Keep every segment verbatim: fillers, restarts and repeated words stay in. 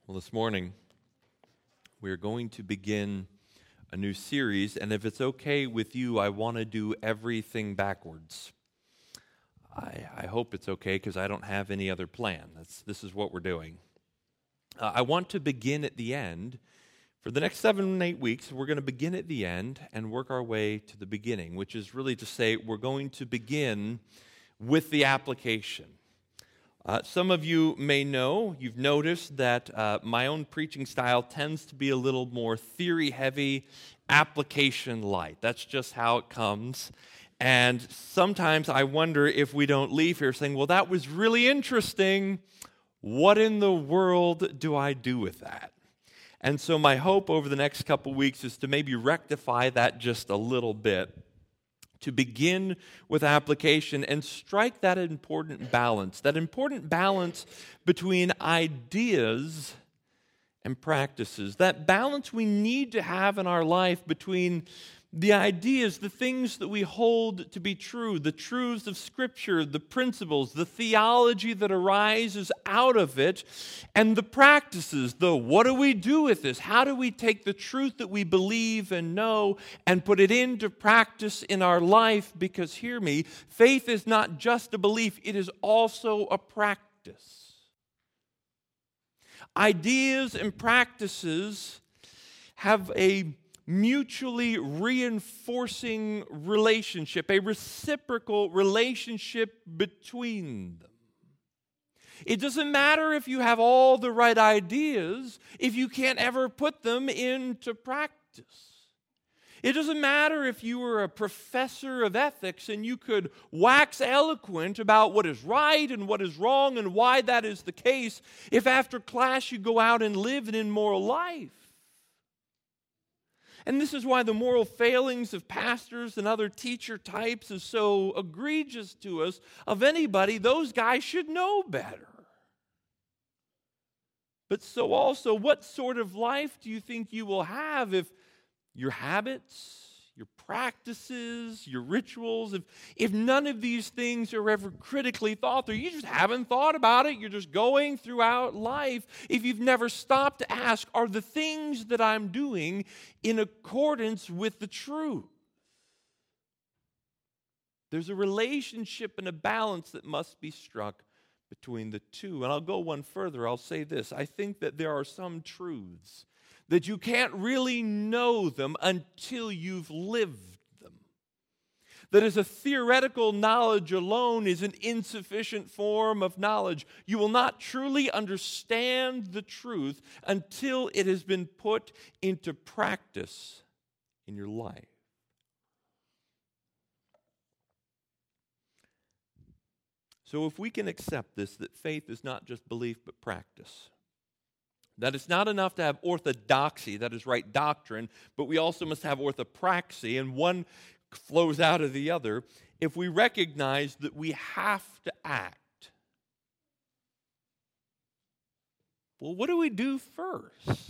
Well, this morning we're going to begin a new series, and if it's okay with you, I want to do everything backwards. I, I hope it's okay because I don't have any other plan. That's, this is what we're doing. Uh, I want to begin at the end. For the next seven, eight weeks, we're going to begin at the end and work our way to the beginning, which is really to say we're going to begin with the application. Uh, some of you may know, you've noticed that uh, my own preaching style tends to be a little more theory-heavy, application-light. That's just how it comes. And sometimes I wonder if we don't leave here saying, well, that was really interesting. What in the world do I do with that? And so my hope over the next couple weeks is to maybe rectify that just a little bit, to begin with application and strike that important balance, that important balance between ideas and practices, that balance we need to have in our life between the ideas, the things that we hold to be true, the truths of Scripture, the principles, the theology that arises out of it, and the practices, the what do we do with this? How do we take the truth that we believe and know and put it into practice in our life? Because, hear me, faith is not just a belief, it is also a practice. Ideas and practices have a mutually reinforcing relationship, a reciprocal relationship between them. It doesn't matter if you have all the right ideas if you can't ever put them into practice. It doesn't matter if you were a professor of ethics and you could wax eloquent about what is right and what is wrong and why that is the case if after class you go out and live an immoral life. And this is why the moral failings of pastors and other teacher types is so egregious to us. Of anybody, those guys should know better. But so also, what sort of life do you think you will have if your habits, your practices, your rituals, if, if none of these things are ever critically thought through? You just haven't thought about it. You're just going throughout life. If you've never stopped to ask, are the things that I'm doing in accordance with the truth? There's a relationship and a balance that must be struck between the two. And I'll go one further. I'll say this. I think that there are some truths that you can't really know them until you've lived them. That as a theoretical knowledge alone is an insufficient form of knowledge. You will not truly understand the truth until it has been put into practice in your life. So if we can accept this, that faith is not just belief but practice, that it's not enough to have orthodoxy, that is right doctrine, but we also must have orthopraxy, and one flows out of the other. If we recognize that we have to act, well, what do we do first? And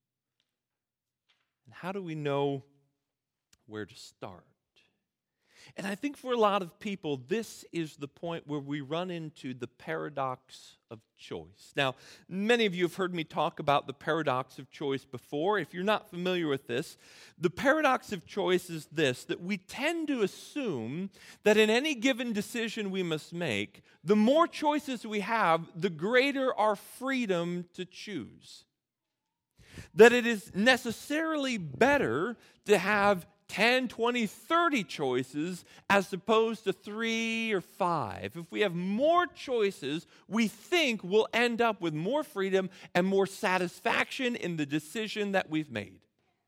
how do we know where to start? And I think for a lot of people, this is the point where we run into the paradox of choice. Now, many of you have heard me talk about the paradox of choice before. If you're not familiar with this, the paradox of choice is this, that we tend to assume that in any given decision we must make, the more choices we have, the greater our freedom to choose. That it is necessarily better to have ten, twenty, thirty choices as opposed to three or five. If we have more choices, we think we'll end up with more freedom and more satisfaction in the decision that we've made.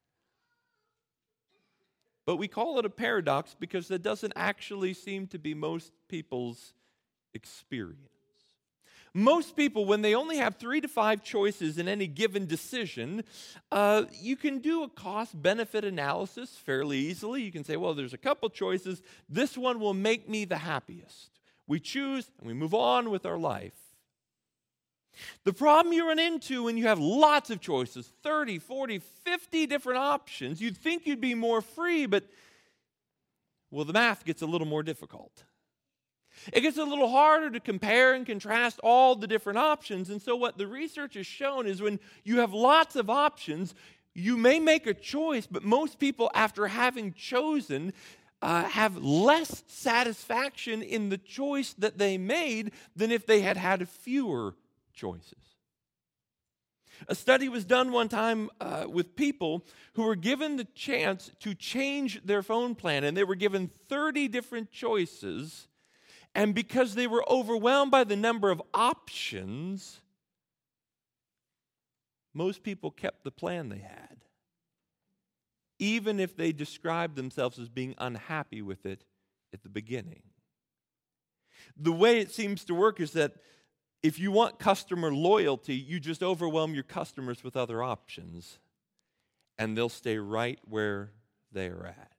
But we call it a paradox because that doesn't actually seem to be most people's experience. Most people, when they only have three to five choices in any given decision, uh, you can do a cost-benefit analysis fairly easily. You can say, well, there's a couple choices. This one will make me the happiest. We choose and we move on with our life. The problem you run into when you have lots of choices, thirty, forty, fifty different options, you'd think you'd be more free, but, well, the math gets a little more difficult. It gets a little harder to compare and contrast all the different options. And so what the research has shown is when you have lots of options, you may make a choice, but most people, after having chosen, uh, have less satisfaction in the choice that they made than if they had had fewer choices. A study was done one time uh, with people who were given the chance to change their phone plan, and they were given thirty different choices. And because they were overwhelmed by the number of options, most people kept the plan they had, even if they described themselves as being unhappy with it at the beginning. The way it seems to work is that if you want customer loyalty, you just overwhelm your customers with other options, and they'll stay right where they are at.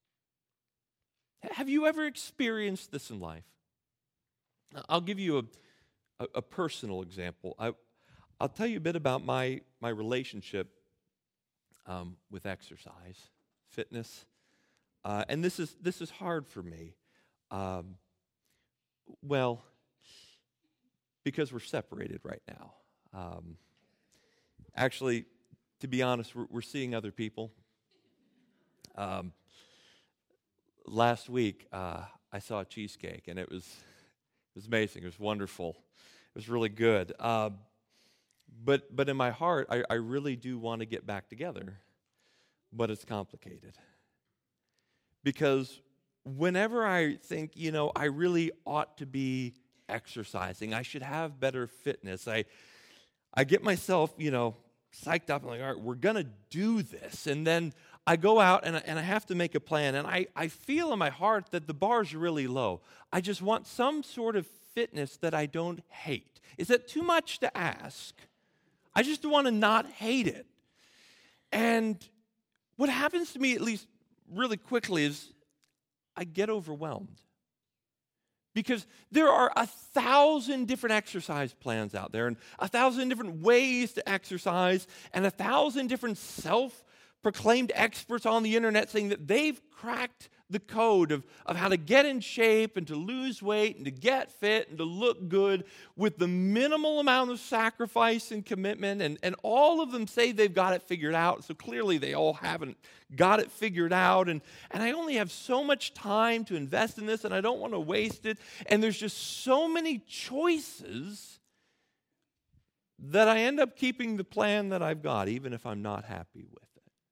Have you ever experienced this in life? I'll give you a, a, a personal example. I, I'll tell you a bit about my, my relationship um, with exercise, fitness. Uh, and this is, this is hard for me. Um, well, because we're separated right now. Um, actually, to be honest, we're, we're seeing other people. Um, last week, uh, I saw a cheesecake, and it was... It was amazing. It was wonderful. It was really good. Uh, but but in my heart, I, I really do want to get back together. But it's complicated. Because whenever I think, you know, I really ought to be exercising, I should have better fitness, I I get myself, you know, psyched up and like, all right, we're going to do this. And then I go out and I, and I have to make a plan. And I, I feel in my heart that the bar's really low. I just want some sort of fitness that I don't hate. Is that too much to ask? I just want to not hate it. And what happens to me, at least really quickly, is I get overwhelmed. Because there are a thousand different exercise plans out there, and a thousand different ways to exercise, and a thousand different self-proclaimed experts on the internet saying that they've cracked the code of, of how to get in shape and to lose weight and to get fit and to look good with the minimal amount of sacrifice and commitment. And, and all of them say they've got it figured out. So clearly they all haven't got it figured out. And, and I only have so much time to invest in this, and I don't want to waste it. And there's just so many choices that I end up keeping the plan that I've got, even if I'm not happy with it.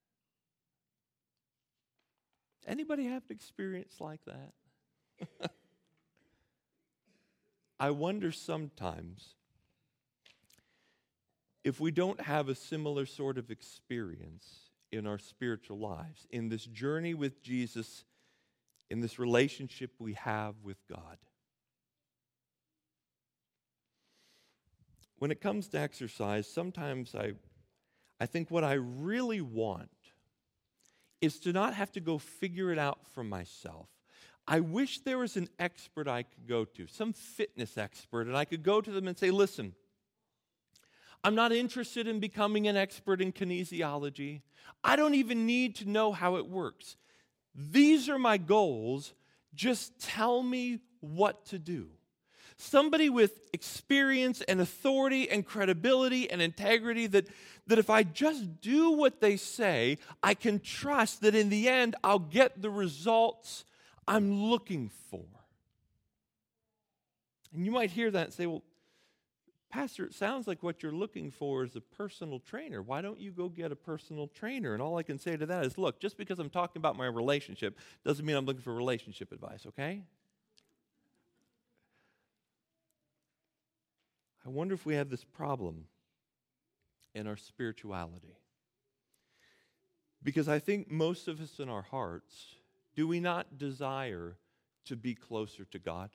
Anybody have an experience like that? I wonder sometimes if we don't have a similar sort of experience in our spiritual lives, in this journey with Jesus, in this relationship we have with God. When it comes to exercise, sometimes I, I think what I really want is to not have to go figure it out for myself. I wish there was an expert I could go to, some fitness expert, and I could go to them and say, listen, I'm not interested in becoming an expert in kinesiology. I don't even need to know how it works. These are my goals. Just tell me what to do. Somebody with experience and authority and credibility and integrity that, that if I just do what they say, I can trust that in the end I'll get the results I'm looking for. And you might hear that and say, well, Pastor, it sounds like what you're looking for is a personal trainer. Why don't you go get a personal trainer? And all I can say to that is, look, just because I'm talking about my relationship doesn't mean I'm looking for relationship advice, okay? I wonder if we have this problem in our spirituality. Because I think most of us in our hearts, do we not desire to be closer to God?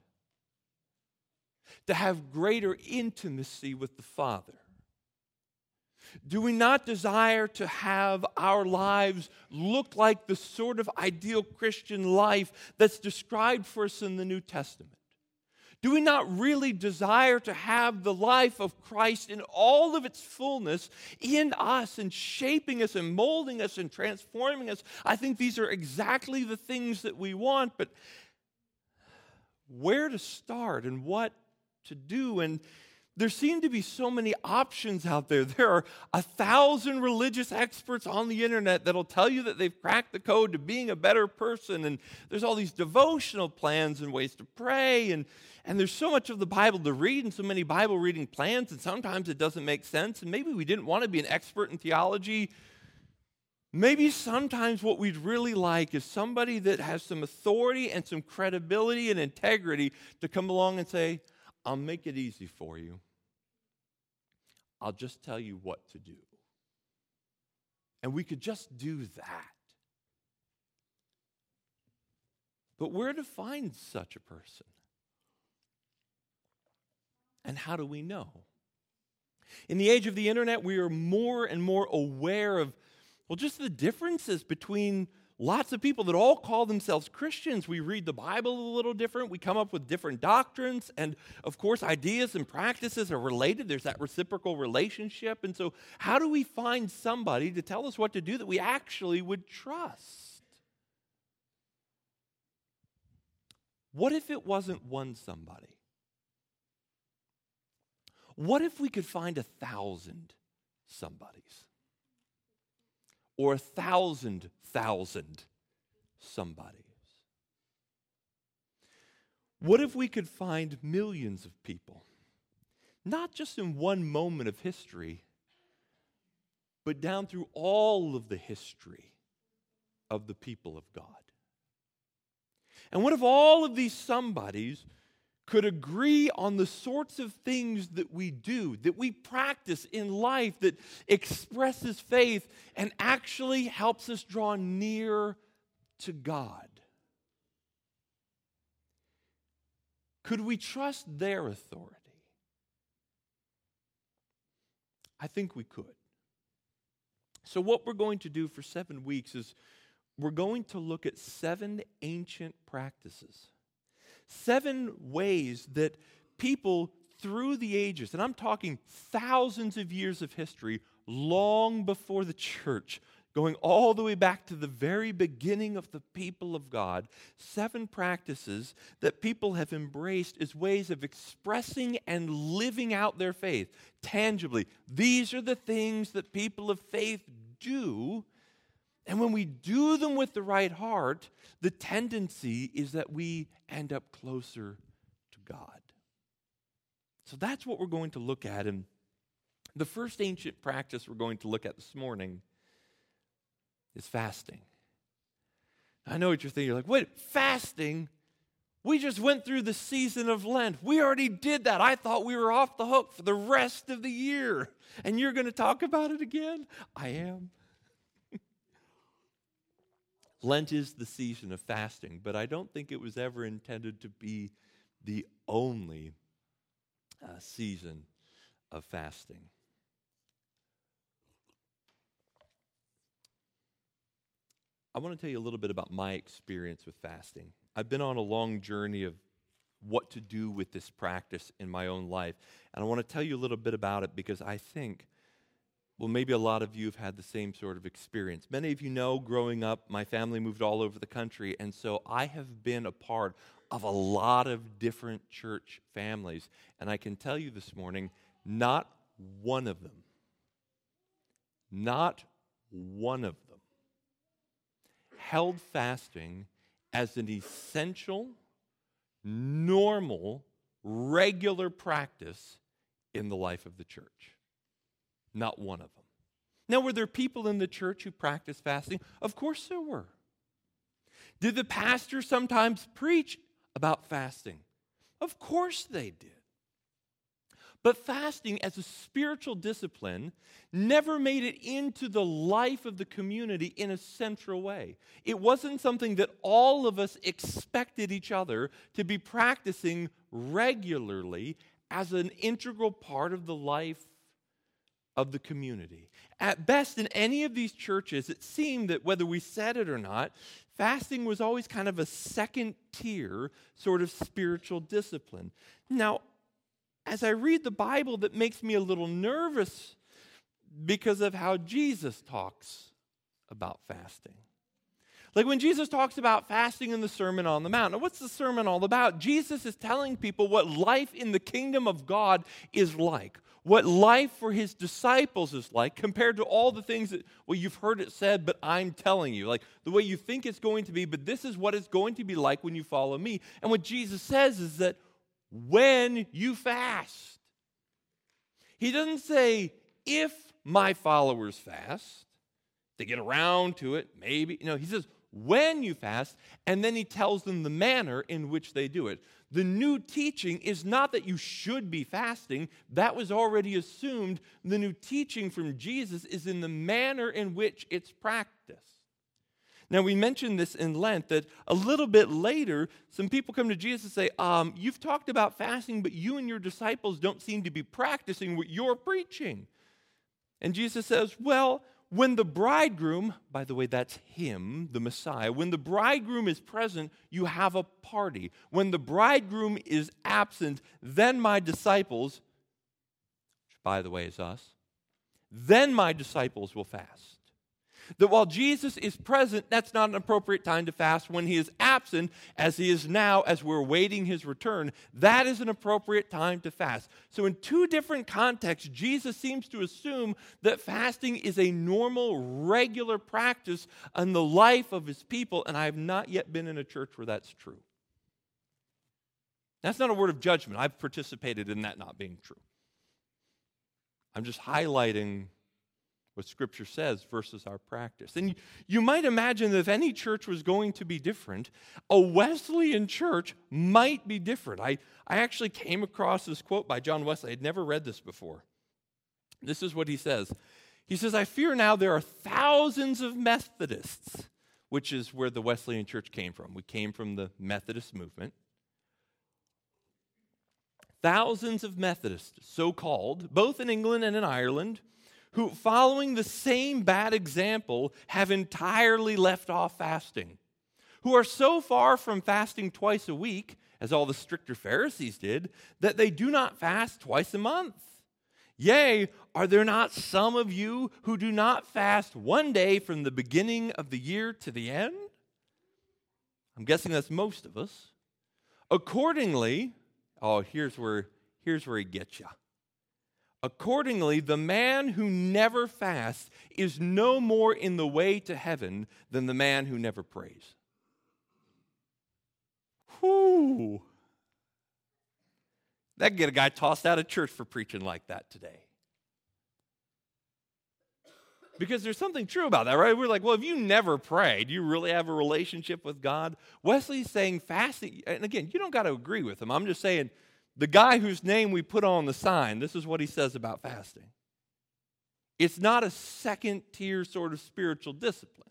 To have greater intimacy with the Father? Do we not desire to have our lives look like the sort of ideal Christian life that's described for us in the New Testament? Do we not really desire to have the life of Christ in all of its fullness in us and shaping us and molding us and transforming us? I think these are exactly the things that we want, but where to start and what to do. And there seem to be so many options out there. There are a thousand religious experts on the internet that'll tell you that they've cracked the code to being a better person. And there's all these devotional plans and ways to pray. And, and there's so much of the Bible to read and so many Bible reading plans. And sometimes it doesn't make sense. And maybe we didn't want to be an expert in theology. Maybe sometimes what we'd really like is somebody that has some authority and some credibility and integrity to come along and say, I'll make it easy for you. I'll just tell you what to do. And we could just do that. But where to find such a person? And how do we know? In the age of the internet, we are more and more aware of, well, just the differences between lots of people that all call themselves Christians. We read the Bible a little different. We come up with different doctrines. And, of course, ideas and practices are related. There's that reciprocal relationship. And so how do we find somebody to tell us what to do that we actually would trust? What if it wasn't one somebody? What if we could find a thousand somebodies? Or a thousand thousand somebodies? What if we could find millions of people, not just in one moment of history, but down through all of the history of the people of God? And what if all of these somebodies could agree on the sorts of things that we do, that we practice in life, that expresses faith and actually helps us draw near to God? Could we trust their authority? I think we could. So what we're going to do for seven weeks is we're going to look at seven ancient practices. Seven ways that people through the ages, and I'm talking thousands of years of history, long before the church, going all the way back to the very beginning of the people of God, seven practices that people have embraced as ways of expressing and living out their faith tangibly. These are the things that people of faith do. And when we do them with the right heart, the tendency is that we end up closer to God. So that's what we're going to look at. And the first ancient practice we're going to look at this morning is fasting. I know what you're thinking. You're like, wait, fasting? We just went through the season of Lent. We already did that. I thought we were off the hook for the rest of the year. And you're going to talk about it again? I am. Lent is the season of fasting, but I don't think it was ever intended to be the only uh, season of fasting. I want to tell you a little bit about my experience with fasting. I've been on a long journey of what to do with this practice in my own life, and I want to tell you a little bit about it because I think well, maybe a lot of you have had the same sort of experience. Many of you know, growing up, my family moved all over the country, and so I have been a part of a lot of different church families. And I can tell you this morning, not one of them, not one of them held fasting as an essential, normal, regular practice in the life of the church. Not one of them. Now, were there people in the church who practiced fasting? Of course there were. Did the pastor sometimes preach about fasting? Of course they did. But fasting as a spiritual discipline never made it into the life of the community in a central way. It wasn't something that all of us expected each other to be practicing regularly as an integral part of the life of the community. At best, in any of these churches, it seemed that whether we said it or not, fasting was always kind of a second-tier sort of spiritual discipline. Now, as I read the Bible, that makes me a little nervous because of how Jesus talks about fasting. Like when Jesus talks about fasting in the Sermon on the Mount. Now, what's the sermon all about? Jesus is telling people what life in the kingdom of God is like, what life for his disciples is like compared to all the things that, well, you've heard it said, but I'm telling you, like the way you think it's going to be, but this is what it's going to be like when you follow me. And what Jesus says is that when you fast, he doesn't say, if my followers fast, they get around to it, maybe. No, he says, when you fast, and then he tells them the manner in which they do it. The new teaching is not that you should be fasting. That was already assumed. The new teaching from Jesus is in the manner in which it's practiced. Now, we mentioned this in Lent, that a little bit later, some people come to Jesus and say, um, you've talked about fasting, but you and your disciples don't seem to be practicing what you're preaching. And Jesus says, well, when the bridegroom, by the way, that's him, the Messiah, when the bridegroom is present, you have a party. When the bridegroom is absent, then my disciples, which by the way is us, then my disciples will fast. That while Jesus is present, that's not an appropriate time to fast. When he is absent, as he is now, as we're waiting his return, that is an appropriate time to fast. So in two different contexts, Jesus seems to assume that fasting is a normal, regular practice in the life of his people, and I have not yet been in a church where that's true. That's not a word of judgment. I've participated in that not being true. I'm just highlighting what Scripture says versus our practice. And you, you might imagine that if any church was going to be different, a Wesleyan church might be different. I, I actually came across this quote by John Wesley. I'd never read this before. This is what he says. He says, I fear now there are thousands of Methodists, which is where the Wesleyan church came from. We came from the Methodist movement. Thousands of Methodists, so-called, both in England and in Ireland, who, following the same bad example, have entirely left off fasting, who are so far from fasting twice a week, as all the stricter Pharisees did, that they do not fast twice a month. Yea, are there not some of you who do not fast one day from the beginning of the year to the end? I'm guessing that's most of us. Accordingly, oh, here's where, here's where he gets you. Accordingly, the man who never fasts is no more in the way to heaven than the man who never prays. Whew. That could get a guy tossed out of church for preaching like that today. Because there's something true about that, right? We're like, well, if you never pray, do you really have a relationship with God? Wesley's saying fasting, and again, you don't got to agree with him. I'm just saying, the guy whose name we put on the sign, this is what he says about fasting. It's not a second-tier sort of spiritual discipline.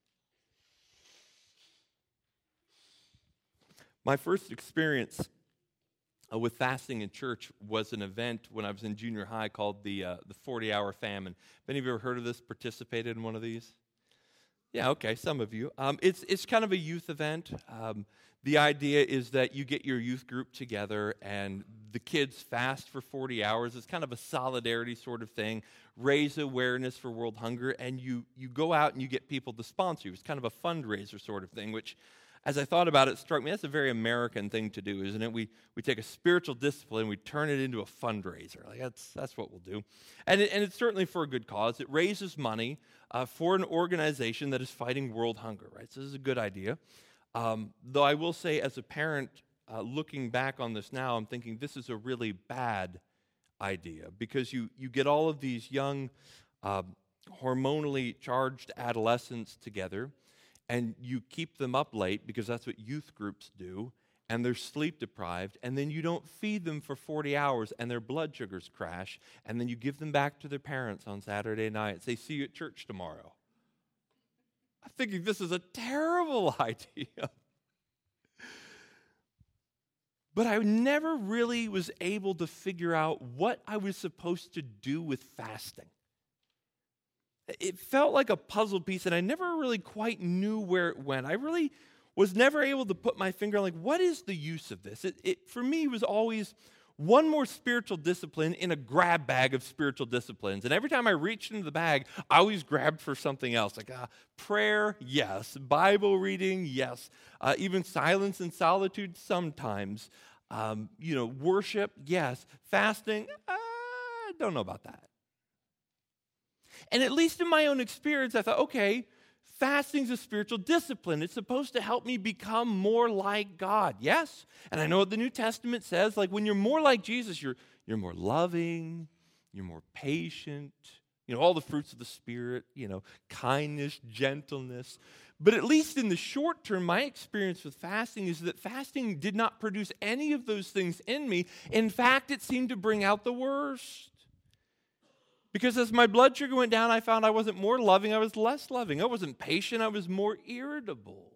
My first experience uh, with fasting in church was an event when I was in junior high called the uh, the forty-hour famine. Have any of you ever heard of this, participated in one of these? Yeah, okay, some of you. Um, it's, it's kind of a youth event. Um, The idea is that you get your youth group together and the kids fast for forty hours. It's kind of a solidarity sort of thing, raise awareness for world hunger, and you, you go out and you get people to sponsor you. It's kind of a fundraiser sort of thing, which, as I thought about it, struck me, that's a very American thing to do, isn't it? We we take a spiritual discipline, we turn it into a fundraiser. Like that's that's what we'll do. And, it, and it's certainly for a good cause. It raises money uh, for an organization that is fighting world hunger, right? So this is a good idea. Um, though I will say, as a parent, uh, looking back on this now, I'm thinking this is a really bad idea because you, you get all of these young, uh, hormonally charged adolescents together, and you keep them up late because that's what youth groups do, and they're sleep deprived, and then you don't feed them for forty hours, and their blood sugars crash, and then you give them back to their parents on Saturday night and say, see you at church tomorrow. I'm thinking this is a terrible idea. But I never really was able to figure out what I was supposed to do with fasting. It felt like a puzzle piece, and I never really quite knew where it went. I really was never able to put my finger on, like, what is the use of this? It, it for me, was always, one more spiritual discipline in a grab bag of spiritual disciplines. And every time I reached into the bag, I always grabbed for something else. Like uh, prayer, yes. Bible reading, yes. Uh, even silence and solitude sometimes. Um, you know, worship, yes. Fasting, uh, I don't know about that. And at least in my own experience, I thought, okay, fasting's a spiritual discipline. It's supposed to help me become more like God. Yes? And I know what the New Testament says. Like when you're more like Jesus, you're, you're more loving, you're more patient, you know, all the fruits of the Spirit, you know, kindness, gentleness. But at least in the short term, my experience with fasting is that fasting did not produce any of those things in me. In fact, it seemed to bring out the worst. Because as my blood sugar went down, I found I wasn't more loving, I was less loving. I wasn't patient, I was more irritable.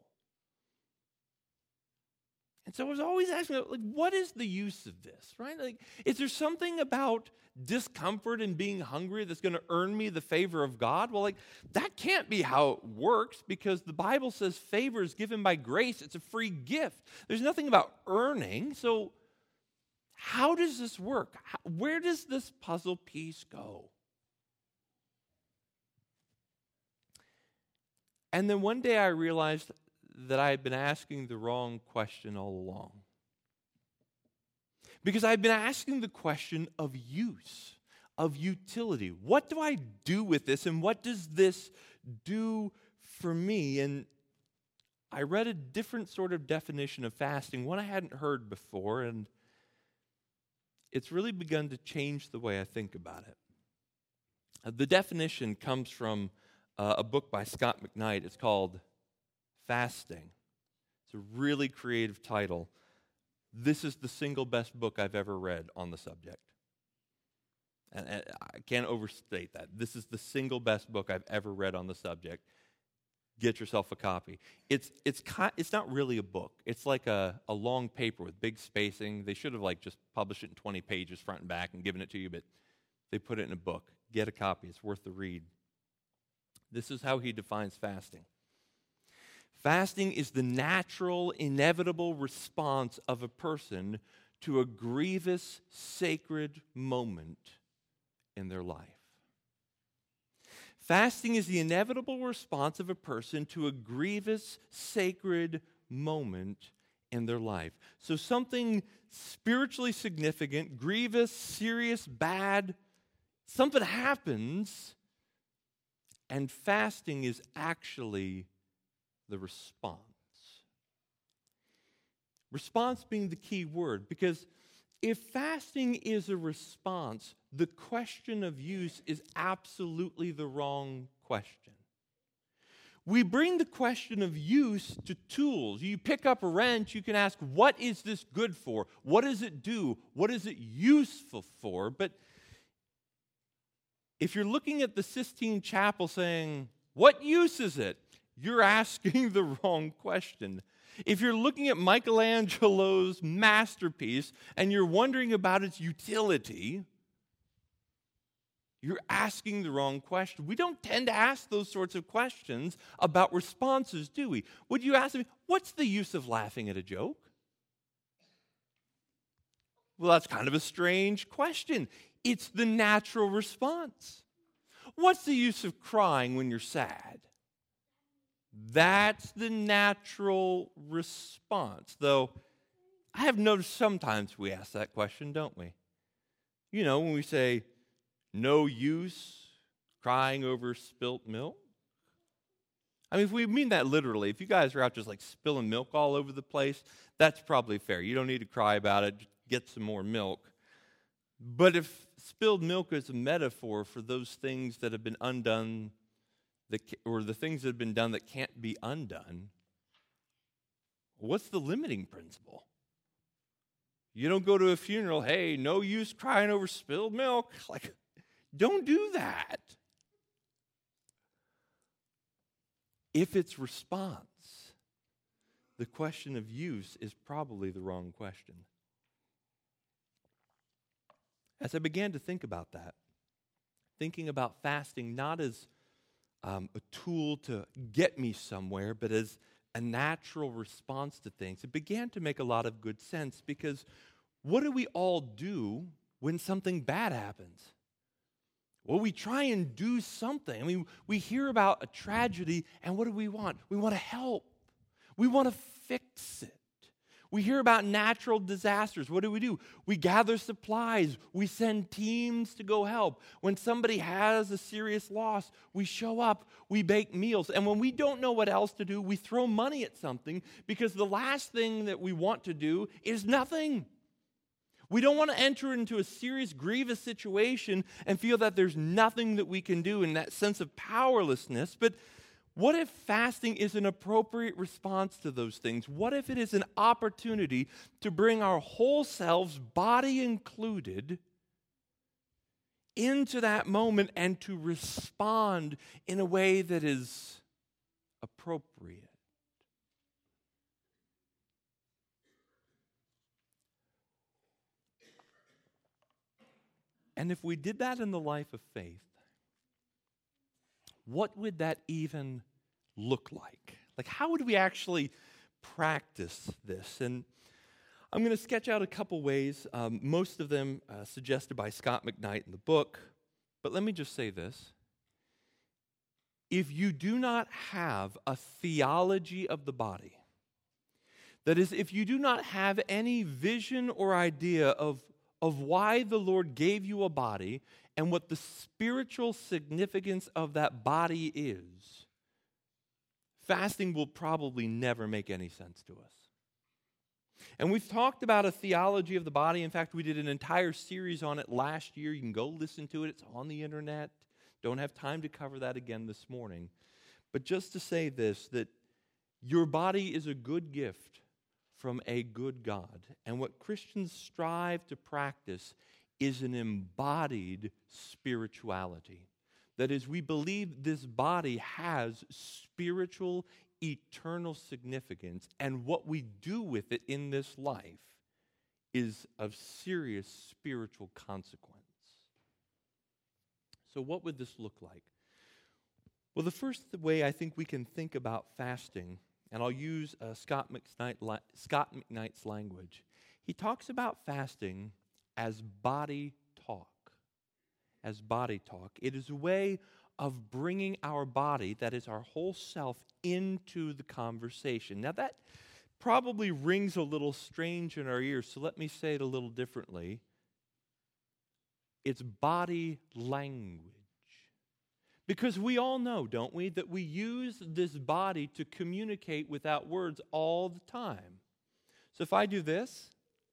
And so I was always asking, like, what is the use of this, right? Like, is there something about discomfort and being hungry that's going to earn me the favor of God? Well, like, that can't be how it works, because the Bible says favor is given by grace. It's a free gift. There's nothing about earning. So how does this work? How, where does this puzzle piece go? And then one day I realized that I had been asking the wrong question all along. Because I had been asking the question of use, of utility. What do I do with this, and what does this do for me? And I read a different sort of definition of fasting, one I hadn't heard before, and it's really begun to change the way I think about it. Uh, the definition comes from Uh, a book by Scott McKnight. It's called Fasting. It's a really creative title. This is the single best book I've ever read on the subject. And, and I can't overstate that. This is the single best book I've ever read on the subject. Get yourself a copy. It's it's it's not really a book. It's like a, a long paper with big spacing. They should have like just published it in twenty pages front and back and given it to you, but they put it in a book. Get a copy. It's worth the read. This is how he defines fasting. Fasting is the natural, inevitable response of a person to a grievous, sacred moment in their life. Fasting is the inevitable response of a person to a grievous, sacred moment in their life. So something spiritually significant, grievous, serious, bad, something happens. And fasting is actually the response. Response being the key word, because if fasting is a response, the question of use is absolutely the wrong question. We bring the question of use to tools. You pick up a wrench, you can ask, what is this good for? What does it do? What is it useful for? But if you're looking at the Sistine Chapel saying, what use is it? You're asking the wrong question. If you're looking at Michelangelo's masterpiece and you're wondering about its utility, you're asking the wrong question. We don't tend to ask those sorts of questions about responses, do we? Would you ask me, what's the use of laughing at a joke? Well, that's kind of a strange question. It's the natural response. What's the use of crying when you're sad? That's the natural response. Though, I have noticed sometimes we ask that question, don't we? You know, when we say, no use crying over spilt milk. I mean, if we mean that literally, if you guys are out just like spilling milk all over the place, that's probably fair. You don't need to cry about it. Just get some more milk. But if spilled milk is a metaphor for those things that have been undone, that, or the things that have been done that can't be undone, what's the limiting principle? You don't go to a funeral, hey, no use crying over spilled milk. Like, don't do that. If it's response, the question of use is probably the wrong question. As I began to think about that, thinking about fasting not as um, a tool to get me somewhere, but as a natural response to things, it began to make a lot of good sense, because what do we all do when something bad happens? Well, we try and do something. I mean, we hear about a tragedy, and what do we want? We want to help. We want to fix it. We hear about natural disasters. What do we do? We gather supplies. We send teams to go help. When somebody has a serious loss, we show up. We bake meals. And when we don't know what else to do, we throw money at something, because the last thing that we want to do is nothing. We don't want to enter into a serious, grievous situation and feel that there's nothing that we can do in that sense of powerlessness. But what if fasting is an appropriate response to those things? What if it is an opportunity to bring our whole selves, body included, into that moment and to respond in a way that is appropriate? And if we did that in the life of faith, what would that even look like? Like, how would we actually practice this? And I'm going to sketch out a couple ways, um, most of them uh, suggested by Scott McKnight in the book. But let me just say this. If you do not have a theology of the body, that is, if you do not have any vision or idea of of why the Lord gave you a body and what the spiritual significance of that body is, fasting will probably never make any sense to us. And we've talked about a theology of the body. In fact, we did an entire series on it last year. You can go listen to it. It's on the internet. Don't have time to cover that again this morning. But just to say this, that your body is a good gift from a good God. And what Christians strive to practice is an embodied spirituality. That is, we believe this body has spiritual, eternal significance, and what we do with it in this life is of serious spiritual consequence. So what would this look like? Well, the first way I think we can think about fasting, and I'll use uh, Scott, McKnight, Scott McKnight's language. He talks about fasting as body talk. As body talk. It is a way of bringing our body, that is our whole self, into the conversation. Now that probably rings a little strange in our ears, so let me say it a little differently. It's body language. Because we all know, don't we, that we use this body to communicate without words all the time. So if I do this,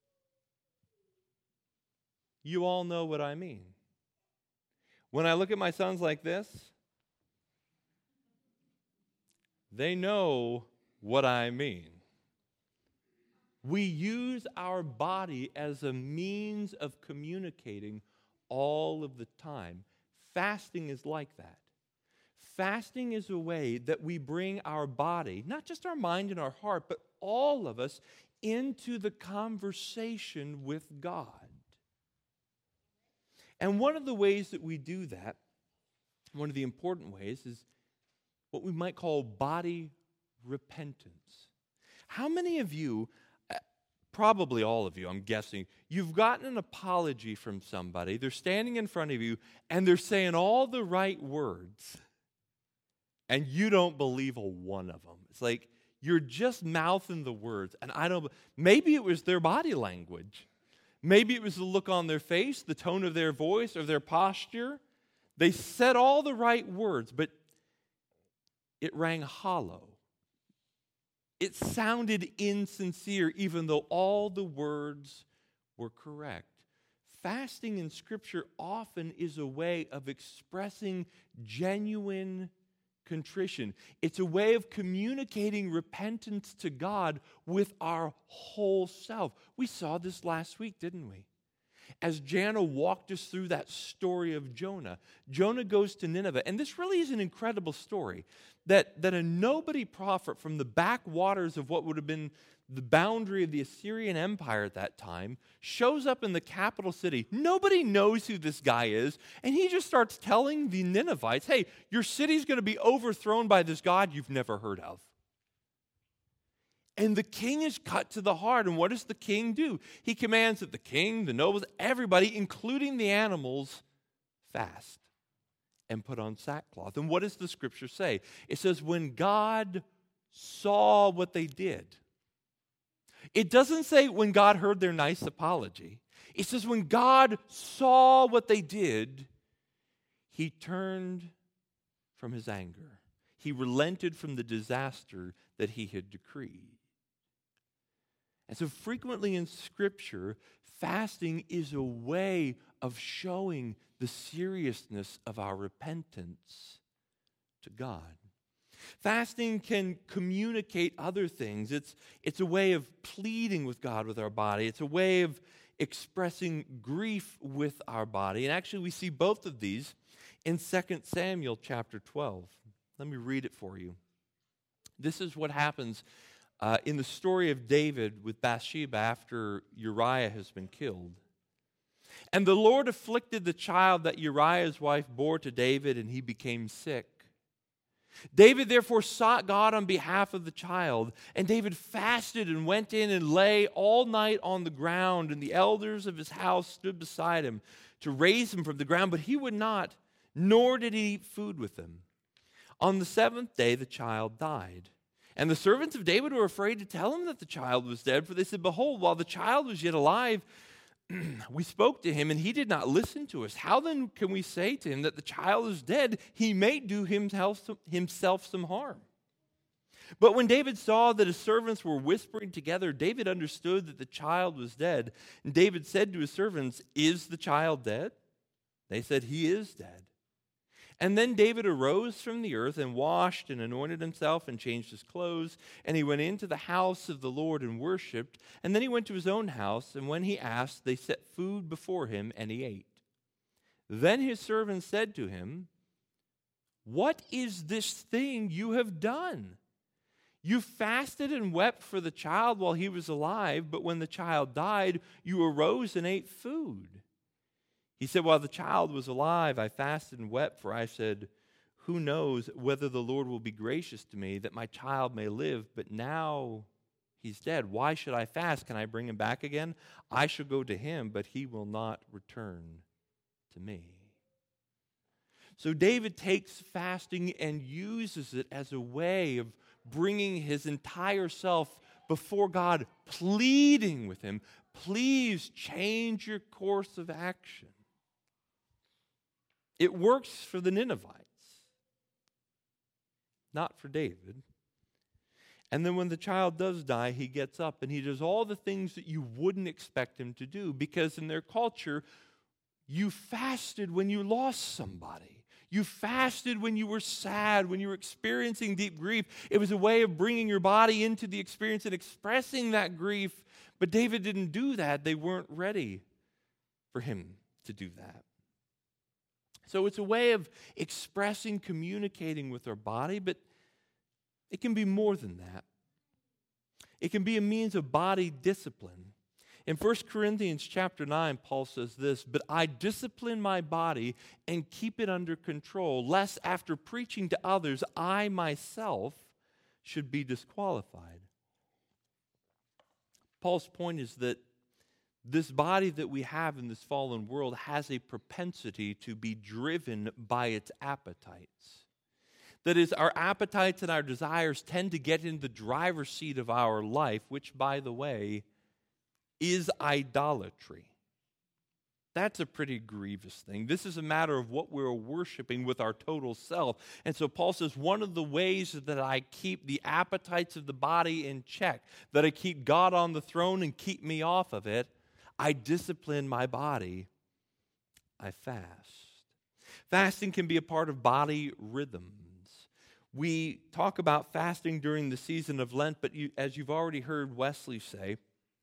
you all know what I mean. When I look at my sons like this, they know what I mean. We use our body as a means of communicating all of the time. Fasting is like that. Fasting is a way that we bring our body, not just our mind and our heart, but all of us, into the conversation with God. And one of the ways that we do that, one of the important ways, is what we might call body repentance. How many of you, probably all of you, I'm guessing, you've gotten an apology from somebody, they're standing in front of you, and they're saying all the right words, and you don't believe a one of them. It's like you're just mouthing the words, and I don't, maybe it was their body language. Maybe it was the look on their face, the tone of their voice, or their posture. They said all the right words, but it rang hollow. It sounded insincere, even though all the words were correct. Fasting in Scripture often is a way of expressing genuine contrition. It's a way of communicating repentance to God with our whole self. We saw this last week, didn't we? As Jana walked us through that story of Jonah. Jonah goes to Nineveh, and this really is an incredible story. That, that a nobody prophet from the backwaters of what would have been the boundary of the Assyrian Empire at that time shows up in the capital city. Nobody knows who this guy is, and he just starts telling the Ninevites, hey, your city's going to be overthrown by this God you've never heard of. And the king is cut to the heart. And what does the king do? He commands that the king, the nobles, everybody, including the animals, fast and put on sackcloth. And what does the scripture say? It says, when God saw what they did. It doesn't say when God heard their nice apology. It says when God saw what they did, he turned from his anger. He relented from the disaster that he had decreed. And so frequently in Scripture, fasting is a way of showing the seriousness of our repentance to God. Fasting can communicate other things. It's, it's a way of pleading with God with our body. It's a way of expressing grief with our body. And actually we see both of these in Second Samuel chapter twelve. Let me read it for you. This is what happens uh, in the story of David with Bathsheba after Uriah has been killed. And the Lord afflicted the child that Uriah's wife bore to David, and he became sick. David therefore sought God on behalf of the child, and David fasted and went in and lay all night on the ground, and the elders of his house stood beside him to raise him from the ground, but he would not, nor did he eat food with them. On the seventh day the child died. And the servants of David were afraid to tell him that the child was dead, for they said, behold, while the child was yet alive, we spoke to him, and he did not listen to us. How then can we say to him that the child is dead? He may do himself some, himself some harm. But when David saw that his servants were whispering together, David understood that the child was dead. And David said to his servants, is the child dead? They said, he is dead. And then David arose from the earth and washed and anointed himself and changed his clothes. And he went into the house of the Lord and worshipped. And then he went to his own house. And when he asked, they set food before him, and he ate. Then his servants said to him, what is this thing you have done? You fasted and wept for the child while he was alive, but when the child died, you arose and ate food. He said, while the child was alive, I fasted and wept, for I said, who knows whether the Lord will be gracious to me that my child may live, but now he's dead. Why should I fast? Can I bring him back again? I shall go to him, but he will not return to me. So David takes fasting and uses it as a way of bringing his entire self before God, pleading with him, please change your course of action. It works for the Ninevites, not for David. And then when the child does die, he gets up and he does all the things that you wouldn't expect him to do, because in their culture, you fasted when you lost somebody. You fasted when you were sad, when you were experiencing deep grief. It was a way of bringing your body into the experience and expressing that grief. But David didn't do that. They weren't ready for him to do that. So it's a way of expressing, communicating with our body, but it can be more than that. It can be a means of body discipline. In First Corinthians chapter nine, Paul says this, but I discipline my body and keep it under control, lest after preaching to others, I myself should be disqualified. Paul's point is that this body that we have in this fallen world has a propensity to be driven by its appetites. That is, our appetites and our desires tend to get in the driver's seat of our life, which, by the way, is idolatry. That's a pretty grievous thing. This is a matter of what we're worshiping with our total self. And so Paul says, one of the ways that I keep the appetites of the body in check, that I keep God on the throne and keep me off of it, I discipline my body. I fast. Fasting can be a part of body rhythms. We talk about fasting during the season of Lent, but you, as you've already heard Wesley say,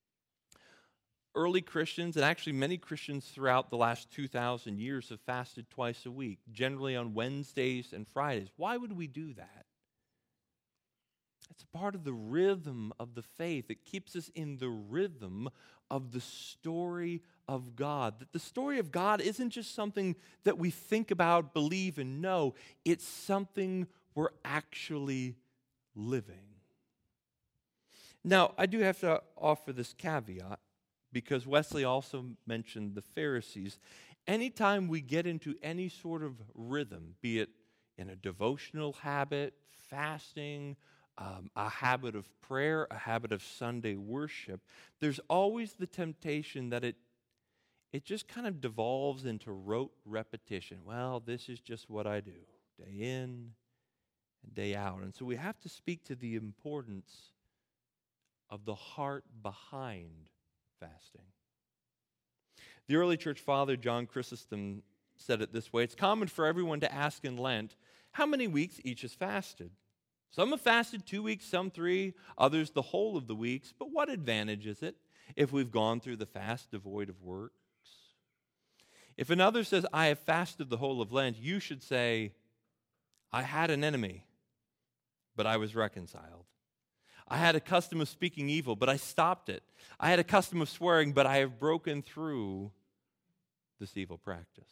early Christians, and actually many Christians throughout the last two thousand years, have fasted twice a week, generally on Wednesdays and Fridays. Why would we do that? It's a part of the rhythm of the faith. It keeps us in the rhythm of the story of God. That the story of God isn't just something that we think about, believe, and know. It's something we're actually living. Now, I do have to offer this caveat because Wesley also mentioned the Pharisees. Anytime we get into any sort of rhythm, be it in a devotional habit, fasting, um, a habit of prayer, a habit of Sunday worship, there's always the temptation that it it just kind of devolves into rote repetition. Well, this is just what I do, day in and day out. And so we have to speak to the importance of the heart behind fasting. The early church father, John Chrysostom, said it this way: it's common for everyone to ask in Lent how many weeks each has fasted. Some have fasted two weeks, some three, others the whole of the weeks. But what advantage is it if we've gone through the fast devoid of works? If another says, I have fasted the whole of Lent, you should say, I had an enemy, but I was reconciled. I had a custom of speaking evil, but I stopped it. I had a custom of swearing, but I have broken through this evil practice.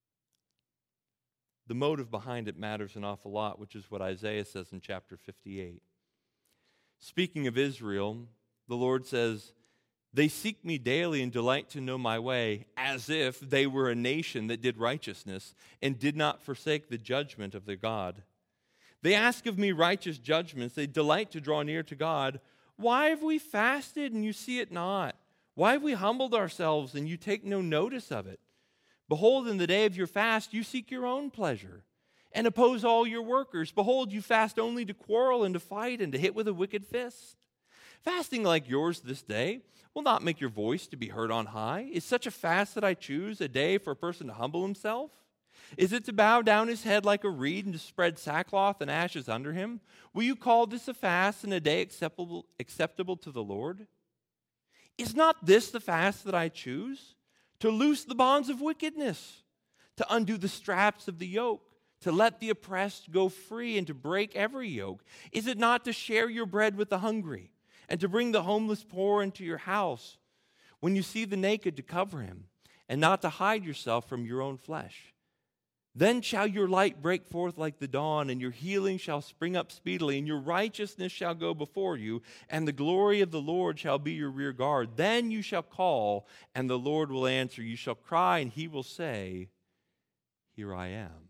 The motive behind it matters an awful lot, which is what Isaiah says in chapter fifty-eight. Speaking of Israel, the Lord says, they seek me daily and delight to know my way, as if they were a nation that did righteousness and did not forsake the judgment of their God. They ask of me righteous judgments. They delight to draw near to God. Why have we fasted and you see it not? Why have we humbled ourselves and you take no notice of it? Behold, in the day of your fast, you seek your own pleasure and oppose all your workers. Behold, you fast only to quarrel and to fight and to hit with a wicked fist. Fasting like yours this day will not make your voice to be heard on high. Is such a fast that I choose, a day for a person to humble himself? Is it to bow down his head like a reed and to spread sackcloth and ashes under him? Will you call this a fast and a day acceptable, acceptable to the Lord? Is not this the fast that I choose? To loose the bonds of wickedness, to undo the straps of the yoke, to let the oppressed go free and to break every yoke? Is it not to share your bread with the hungry and to bring the homeless poor into your house? When you see the naked, to cover him and not to hide yourself from your own flesh? Then shall your light break forth like the dawn, and your healing shall spring up speedily, and your righteousness shall go before you, and the glory of the Lord shall be your rear guard. Then you shall call, and the Lord will answer. You shall cry, and he will say, here I am.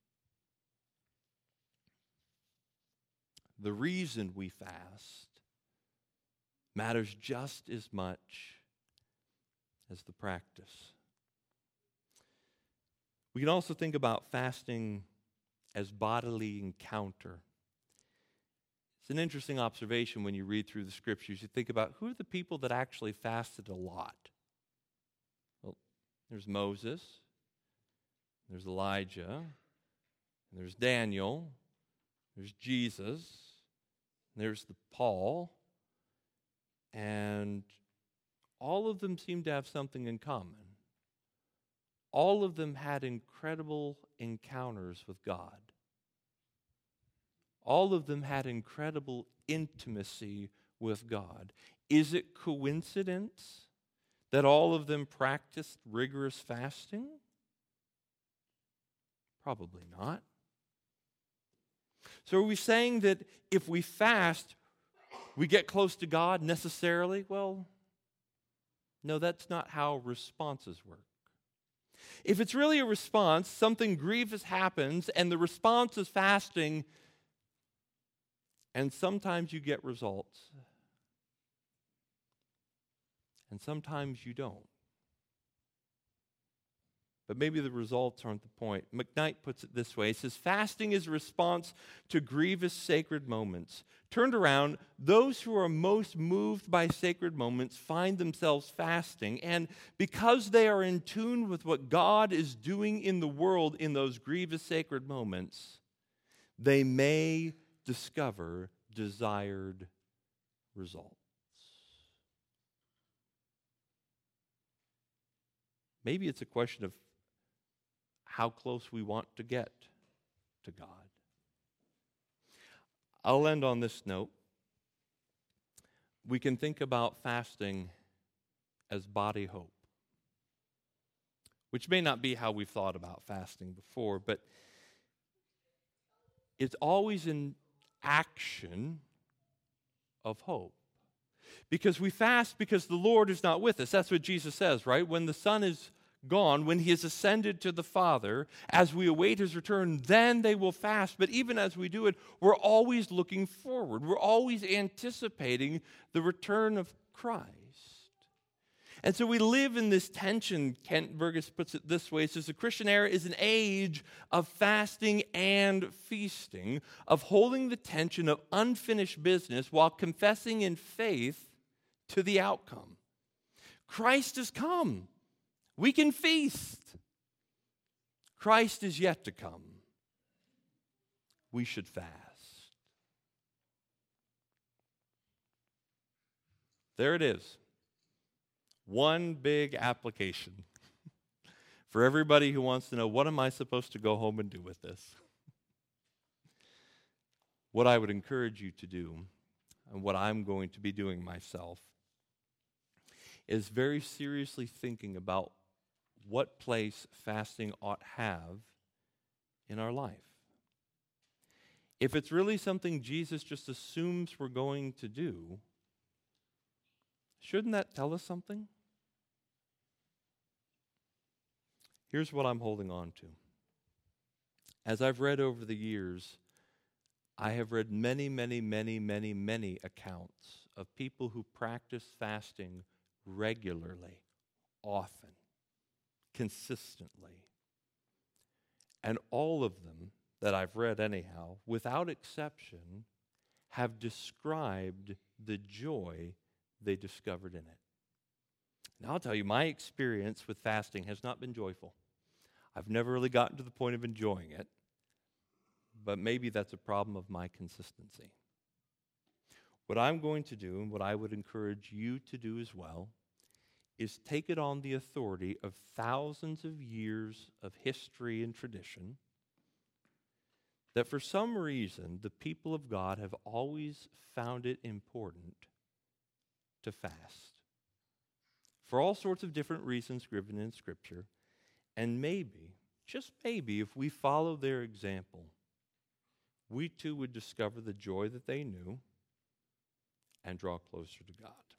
The reason we fast matters just as much as the practice. We can also think about fasting as bodily encounter. It's an interesting observation when you read through the scriptures. You think about who are the people that actually fasted a lot? Well, there's Moses, there's Elijah, there's Daniel, there's Jesus, there's the Paul, and all of them seem to have something in common. All of them had incredible encounters with God. All of them had incredible intimacy with God. Is it coincidence that all of them practiced rigorous fasting? Probably not. So are we saying that if we fast, we get close to God necessarily? Well, no, that's not how responses work. If it's really a response, something grievous happens, and the response is fasting, and sometimes you get results, and sometimes you don't. But maybe the results aren't the point. McKnight puts it this way. He says, fasting is a response to grievous sacred moments. Turned around, those who are most moved by sacred moments find themselves fasting. And because they are in tune with what God is doing in the world in those grievous sacred moments, they may discover desired results. Maybe it's a question of how close we want to get to God. I'll end on this note. We can think about fasting as body hope, which may not be how we've thought about fasting before, but it's always an action of hope. Because we fast because the Lord is not with us. That's what Jesus says, right? When the Son is gone, when he has ascended to the Father, as we await his return, then they will fast. But even as we do it, we're always looking forward. We're always anticipating the return of Christ. And so we live in this tension. Kent Burgess puts it this way. He says the Christian era is an age of fasting and feasting, of holding the tension of unfinished business while confessing in faith to the outcome. Christ has come. We can feast. Christ is yet to come. We should fast. There it is. One big application for everybody who wants to know, what am I supposed to go home and do with this? What I would encourage you to do, and what I'm going to be doing myself, is very seriously thinking about what place fasting ought have in our life. If it's really something Jesus just assumes we're going to do, shouldn't that tell us something? Here's what I'm holding on to. As I've read over the years, I have read many, many, many, many, many accounts of people who practice fasting regularly, often, consistently. And all of them that I've read anyhow, without exception, have described the joy they discovered in it. Now I'll tell you, my experience with fasting has not been joyful. I've never really gotten to the point of enjoying it, but maybe that's a problem of my consistency. What I'm going to do, and what I would encourage you to do as well, is take it on the authority of thousands of years of history and tradition, that for some reason the people of God have always found it important to fast. For all sorts of different reasons given in Scripture. And maybe, just maybe, if we follow their example, we too would discover the joy that they knew and draw closer to God.